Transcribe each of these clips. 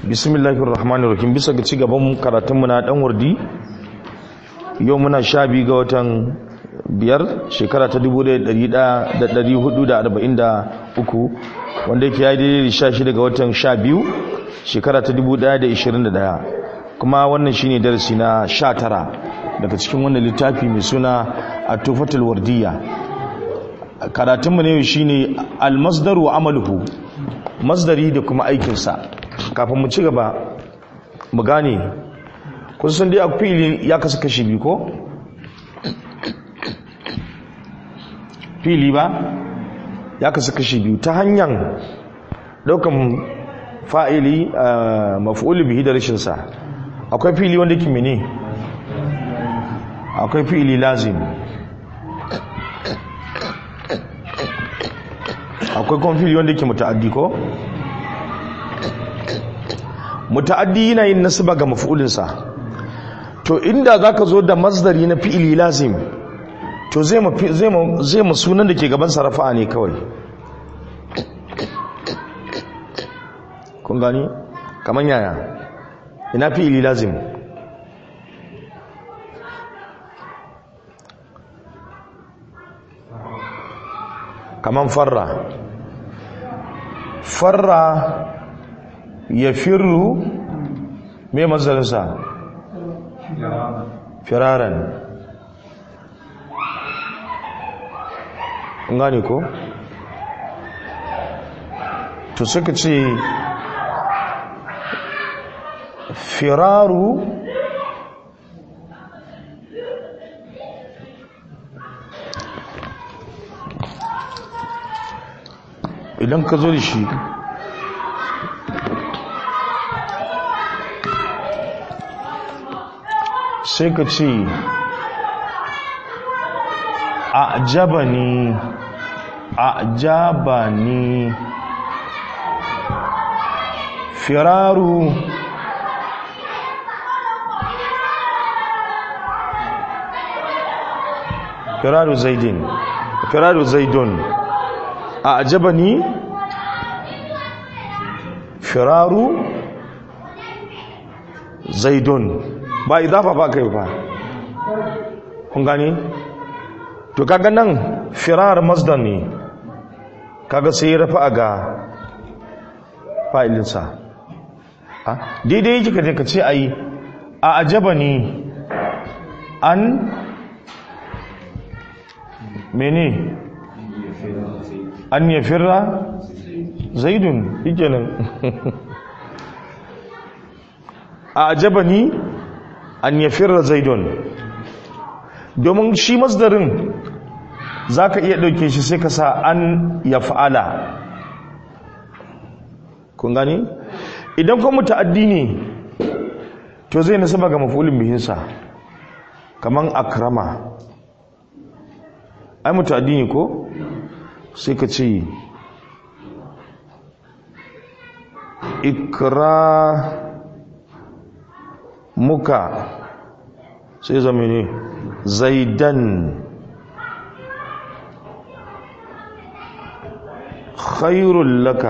Bismillahirrahmanirrahim. Bisa ga cigaban karatunmu na dan wardi, yau muna 12 ga watan 5 shekara ta 1443 wanda yake yayi daidai da 16 ga watan 12 shekara ta 2021, kuma wannan shine darasi na 19 daga cikin wannan littafi mai suna At-Tuhfatul Wardiyya. Karatunmu ne shine al-masdar wa amaluhu, masdari da kuma aikinsa. Kafin mu ci gaba mu gane kun san dai akwai fili ya kasu kashi biyu ko fili ba ya kasu kashi biyu ta hanyar daukan fa'ili maf'ul bihi da rashin sa. Akwai fili wanda yake mene, akwai fili lazim, akwai kuma fili wanda yake muta'addi ko muta'addi yana yin nasaba ga maf'ulinsa. To inda zaka zo da masdari na fi'ili lazim, to zai mu sunan da ke gaban sa rafa'a ne kawai. Kun gani kaman yaya? Ina fi'ili lazim? Kaman farra ya firru me mazalinsa? Firaran. Gane ko? To suka ce firaru idan ka zo da shi sai ka ce a'jabani firaru zaidun a'jabani firaru zaidun. Ba idafa ba kai ba, kun gani? To kaga nan firar masdar ne, kaga sai ya rafa ga fa'ilinsa. Daidai yake ka ce ai a ajaba ni an mene an ya firra zaidun yake nan. A ajaba ni an ya firra zaidun, domin shi masdarin za ka iya ɗauke shi sai ka sa an ya fa'ala. Kun gani? Idan kuma muta'addi ne to zai nasaba ga maf'ulin bihinsa, kaman akrama. Ai muta'addi ne ko? Sai ka ce muka sai zama ne zaidan khairul laka.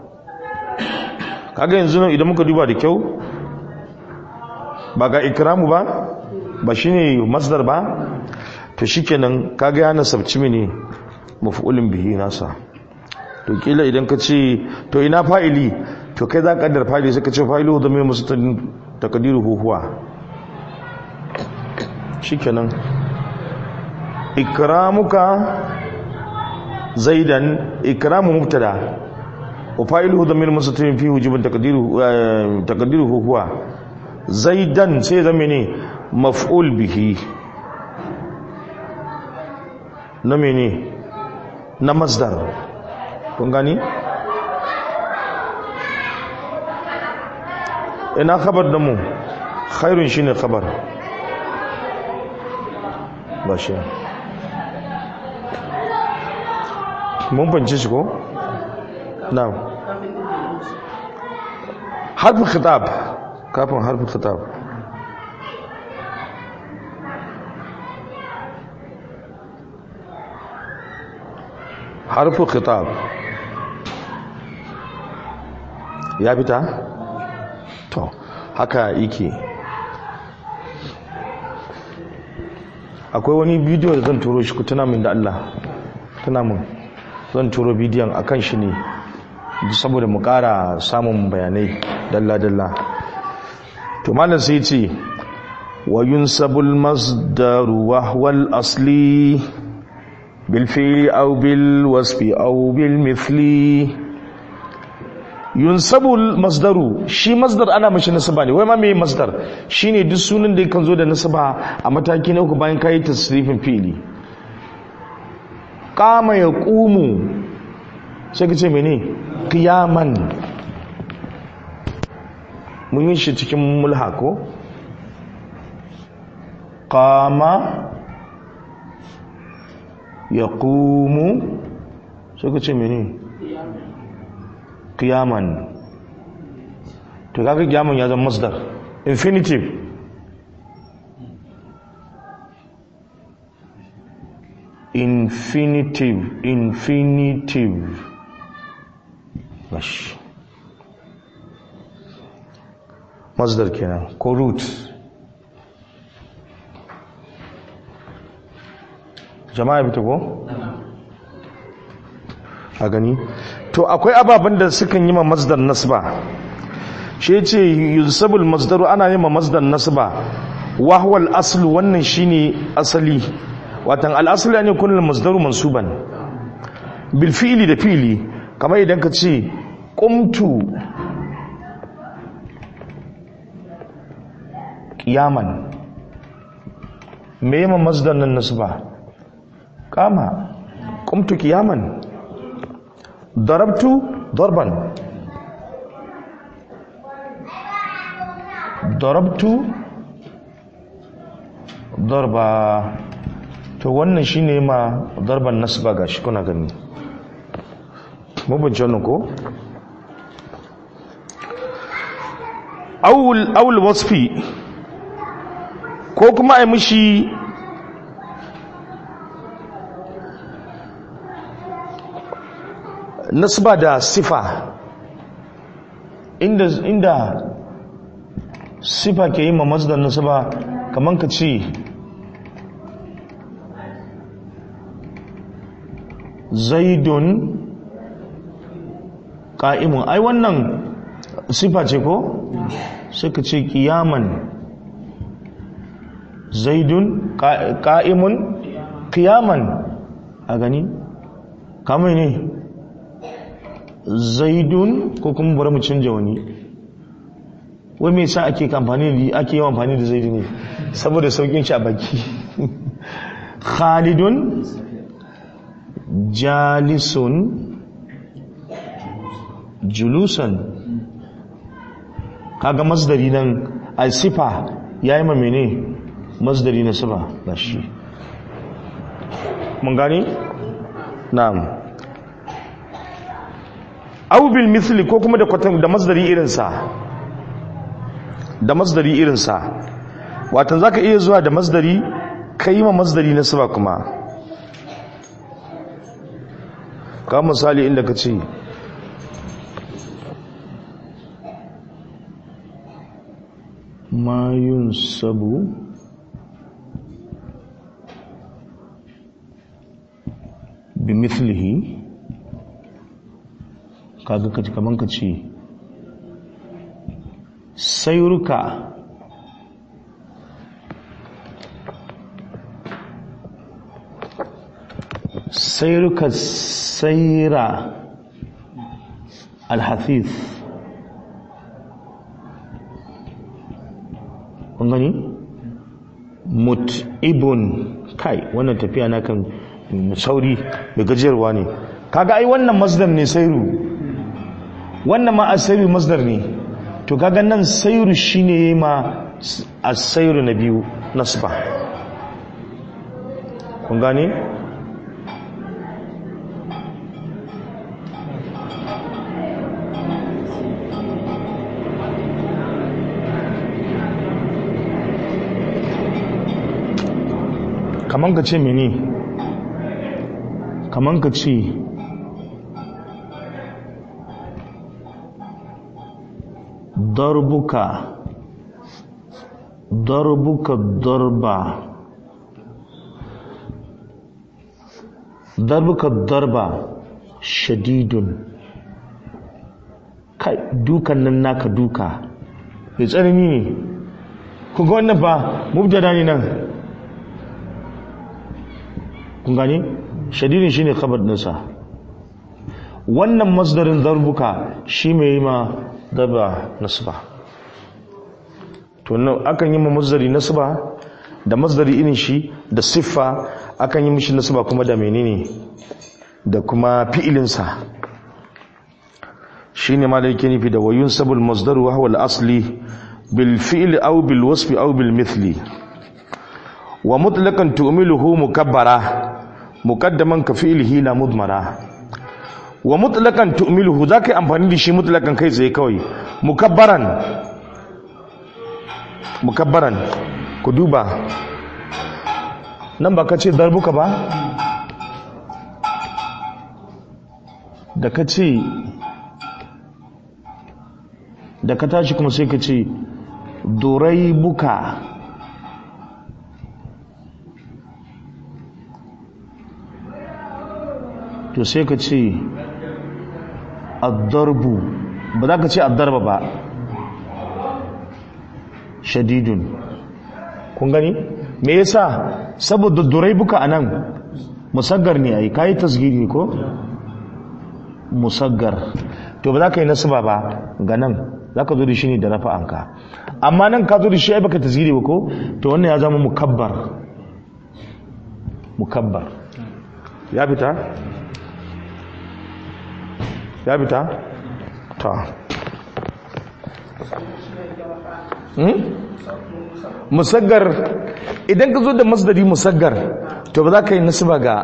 Kaga yanzu nan idan muka duba da kyau, ba ga ikramu ba shine masdar ba, to shikenan kaga ya nasabci mene maf'ulin bihi nasa. To kila idan ka ce to ina fa'ili, to kai za ka kaddar fa'ili sai ka ce fa'ilu da mai musu takdiruhu huwa. Shikenan ikramuka zaidan, ikramu mubtada wa fa'iluhu dhamir mustatir fi wujubin taqdiruhu huwa. Zaidan sai zama ne maf'ul bihi na mene na masdar. Kun gani? Ina khabar da mu khairun shine khabar ba shi. Mun fahimci shi ko? Na'am. Harfin khitab, kafin harfin khitab. Harfin khitab ya fita? to haka yake. Akwai wani bidiyo da zan turo shi, ku tuna min da Allah, tuna min, zan turo bidiyon akan shi ne saboda mu ƙara samun bayanai dalla-dalla. To malam sai ce wa yunsabul masdaru wa huwal asli bil fi'li aw bil wasfi aw bil mithli. Yunsabul masdaru, shi masdar ana mashi nasaba ne. Wai ma me masdar? Shine duk sunan da kan zo da nasaba a mataki na uku bayan kai tasrifin fi'li. Qama yaqumu, sai ka ce mene? Qiyaman. Mun yi shi cikin mulha ko? Qama yaqumu, sai ka ce mene? Qiyaman. To kaga qiyaman ya zama masdar infinitive. Infinitive bash masdar kenan ko root. Jama'a bita ko? A gani to akwai ababen da sukan yi ma masdar nasba. Shi yace yusabul masdaru, ana yi ma masdar nasba wa huwa al-aslu, wannan shine asali. Watan al-aslu ne kullu masdaru mansuban bil fi'li, da fi'li. Kamar idan ka ce qumtu qiyaman, me yama masdar nan nasba? Qama. Qumtu qiyaman. Darabtu darban. Darabtu darba. To wannan shine ma darban nasba, gashi kuna gani. Mabance wannan ko? Awul wasfi, ko kuma ai mishi nasba da sifa, inda sifa ke yi ma masdar nasba. Kaman ka ce zaidun qa'imun, ai wannan sifa ce ko? Sai ka ce qiyaman. Zaidun qa'imun qiyaman. A gani kamar ne zaidun, ko kuma bari mu canja wani. Wai me yasa ake yawan amfani da zaidu ne? Saboda saukin shi a baki. Khalidun jalisun julusan. Kaga masdari nan al-sifa yayi ma mene? Masdari na sifa gashi. Mun gane? Na'am. Aw bil mithli, ko kuma da masdari irin sa. Da masdari irin sa. Watan zaka iya zuwa da masdari kai ma masdari na sifa kuma. Ka misali inda ka ce ma yunsabu bi mithlihi, kaga kaman ka ce sayruka sayra al-hafif. kun gani? Mut'ibun, kai wannan tafiya na kan sauri mai gajiyarwa ne. Kaga ai wannan masdar ne sayru, wannan ma asayru masdar ne. To kaga nan sayru shine ma asayru na biyu nasba. kun gane? kaman ka ce mene? kaman ka ce darbuka darba shadidun. Kai dukan nan naka duka mai tsanani ne. kun ga wannan ba mubtada ne nan, kun gani shadidin shine khabar dinsa. wannan masdarin darbuka shi mai yi ma darba nasba. to nan akan yi ma masdari nasba da masdari irin shi da siffa, akan yi mishi nasba kuma da menene da kuma fi'ilinsa. shine ma da yake nufi da wayun sabul masdar wa huwa al-asli bil fi'li aw bil wasfi aw bil mithli wa mutlaqan tu'miluhu mukabbara muqaddaman ka fi'lihi la mudmara. wa mutlaqan tu'miluhu zaka amfani da shi mutlaqan kai tsaye kawai. mukabbaran ku duba nan ba ka ce darbuka ba, da ka ce da ka tashi kuma sai ka ce dorai buka. to sai ka ce addarbu, ba za ka ce addarba ba, shadidun. kun gani me yasa? saboda dorai buka anan musaggar ne ai, kai tasgiri ko musaggar, to ba za ka yi nasaba ba ga nan, za ka zo da shi ne da rafa'anka. amma nan ka zo da shi ai baka tasgiri ba ko, to wannan ya zama mukabbar. ya fita ta musaggar. idan ka zo da masdari musaggar to ba za ka yi nasaba ga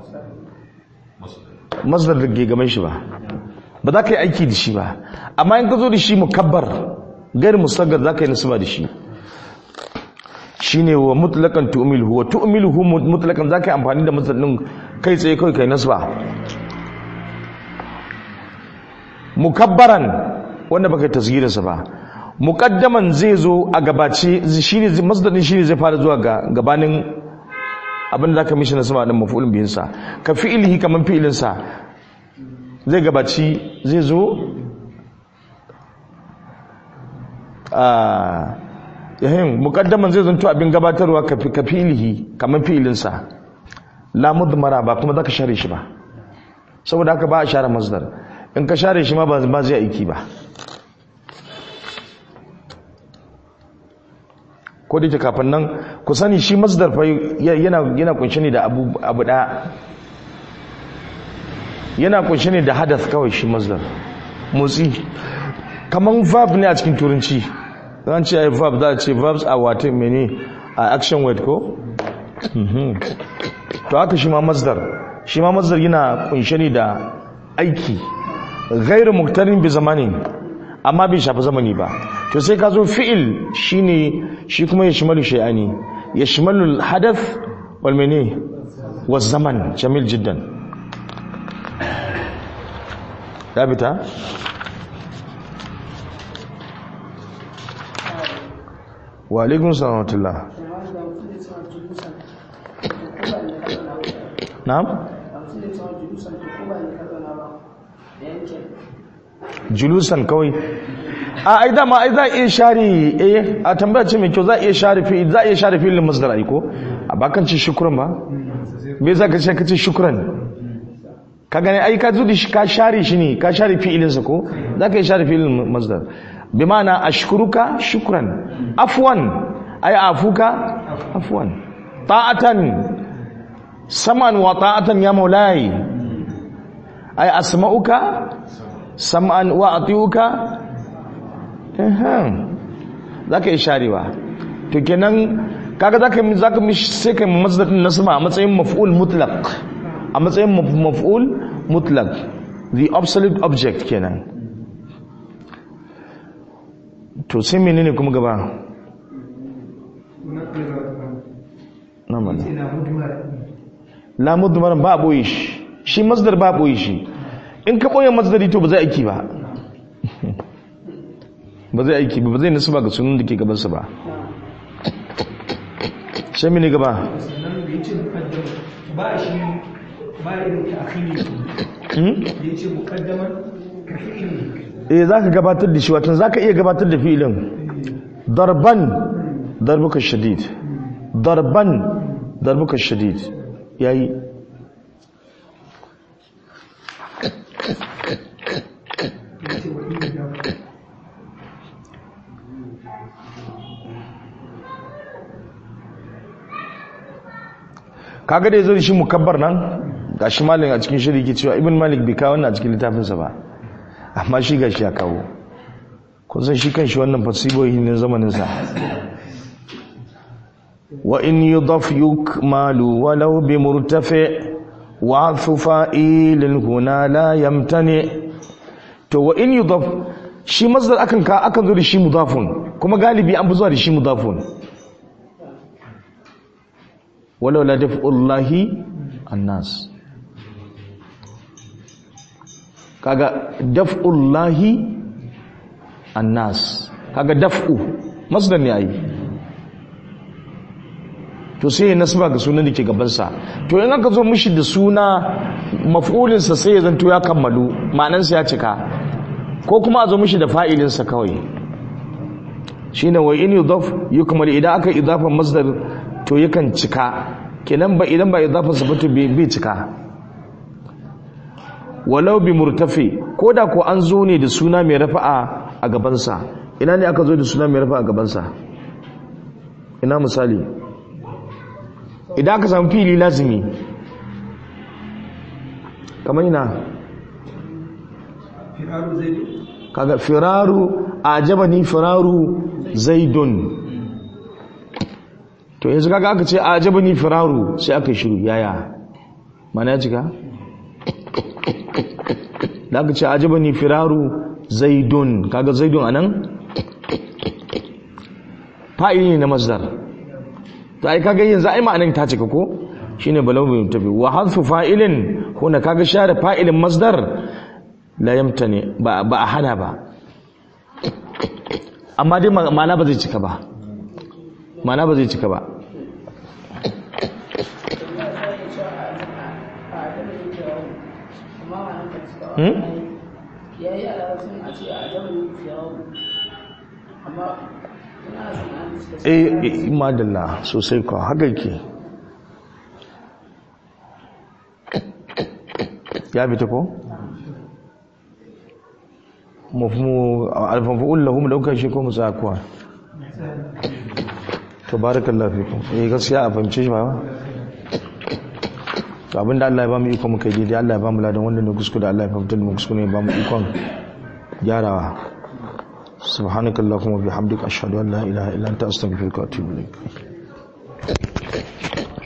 masdar da ke gaban shi ba za ka yi aiki da shi ba. amma in ka zo da shi mukabbar gair musaggar za ka yi nasaba da shi. shine wa mutlaqan tu'miluhu wa tu'miluhu mutlaqan za ka yi amfani da masdarin kai tsaye kai kai nasaba. mukabbaran wanda baka tasgirin sa ba, muqaddaman zai zo a gabace, shine masdarin shine zai fara zuwa ga gabanin abin da zaka mishi na sama din maf'ulun bihin sa. ka fi'ilihi kaman fi'ilin sa zai gabaci, zai zo muqaddaman zai zanto abin gabatarwa ka fi'ilihi kaman fi'ilin sa. la mudmara ba kuma zaka share shi ba, saboda haka ba a share masdar. in ka share shi ma ba zai aiki ba. ko da ke kafin nan ku sani shi masdar fa yana kunshe ne da abu da yana kunshe ne da hadath kawai. shi masdar motsi kaman verb ne a cikin turanci. zan ce ai verb za a ce verbs are what mene a action word ko to haka shi ma masdar yana kunshe ne da aiki ghairu muktarin bi zamanin, amma bai shafi zamani ba. to sai ka zo fi'il shine shi kuma ya shimalu shay'ani, ya shimalu hadath wal mene wa zaman. jamil jiddan. ya bita wa alaikum salam wa rahmatullah. na'am julusan kawai ai dama ai za a iya share a tambaya ce mai kyau. za a iya share fi'ilin masdar ai ko a bakan ce shukran ba. me za ka ce ka ce shukran, ka gane ai ka zudi ka share shi ne, ka share fi'ilin sa ko, za ka iya share fi'ilin masdar. bi ma'ana ashkuruka shukran, afwan ai afuka afwan, ta'atan sam'an wa ta'atan ya maulai ai asma'uka sam'an wa atiuka. zaka yi sharewa. to kenan kaga zaka mishi sai kai masdar din nasma a matsayin maf'ul mutlaq, a matsayin maf'ul mutlaq, the absolute object kenan. to sai menene kuma gaba? na mana la mudmar ba boye shi masdar ba boye shi. in ka boye masdari to ba zai aiki ba. ba zai aiki ba zai nasaba ga sunan da ke gabansa ba. sai mini gaba sannan da yace muqaddam ba shi ba irin ta'khiri da yace muqaddaman fi'ili zaka gabatar da shi wato zaka iya gabatar da fi'ilin darban darbuka shadid darban darbuka shadid yayi kaga da yazo da shi mukabbar nan gashi malin a cikin shiri ke cewa ibn malik bai kawo wannan a cikin littafinsa ba amma shi gashi ya kawo kun san shi kanshi wannan fasibohi ne zamanin sa wa in yudaf yukmalu walau bi murtafi wa fa'ilin huna la yamtani to wa in yudaf shi masdar akan zo da shi mudafun kuma galibi an fi zuwa da shi mudafun walau la daf'ullahi annas kaga daf'ullahi annas kaga daf'u masdar ne ai to sai nasba ga sunan da ke gaban sa to in aka zo mishi da suna maf'ulin sa sai ya zanto ya kammalu ma'anan sa ya cika ko kuma a zo mishi da fa'ilin sa kawai shine wa in yudaf yukmal idan aka idafa masdar to yakan cika kenan ba idan ba idafar sa ba to bai cika walau bi murtafi koda ko an zo ne da suna mai rafa'a a gaban sa ina ne aka zo da suna mai rafa'a a gaban sa ina misali idan aka samu fili lazimi kamar ina firaru zaidun kaga firaru ajabani firaru zaidun to yanzu kaga aka ce ajabani firaru sai aka shiru yaya mana ya cika da aka ce ajabani firaru zaidun kaga zaidun anan fa'ili ne na masdar to ai kaga yanzu ai ma'anan ta cika ko shine balau bi tabi wa hadfu fa'ilin huna kaga share fa'ilin masdar la yamtani ba a hana ba amma dai ma'ana ba zai cika ba ma'ana ba zai cika ba yayi alasun a ce a jama'a fiyawo amma madalla sosai ko haka yake ya bi ta ko mafhumu alfanfa'ul lahum daukan shi ko musa kuwa tabarakallahu fikum gaskiya a fahimce shi ba to abinda Allah ya ba mu iko muka yi daidai Allah ya ba mu ladan wannan ne kuskure Allah ya fahimtar mu kuskure ya ba mu ikon gyarawa subhanakallahumma bihamdika ashhadu an la ilaha illa anta astaghfiruka wa atubu ilaik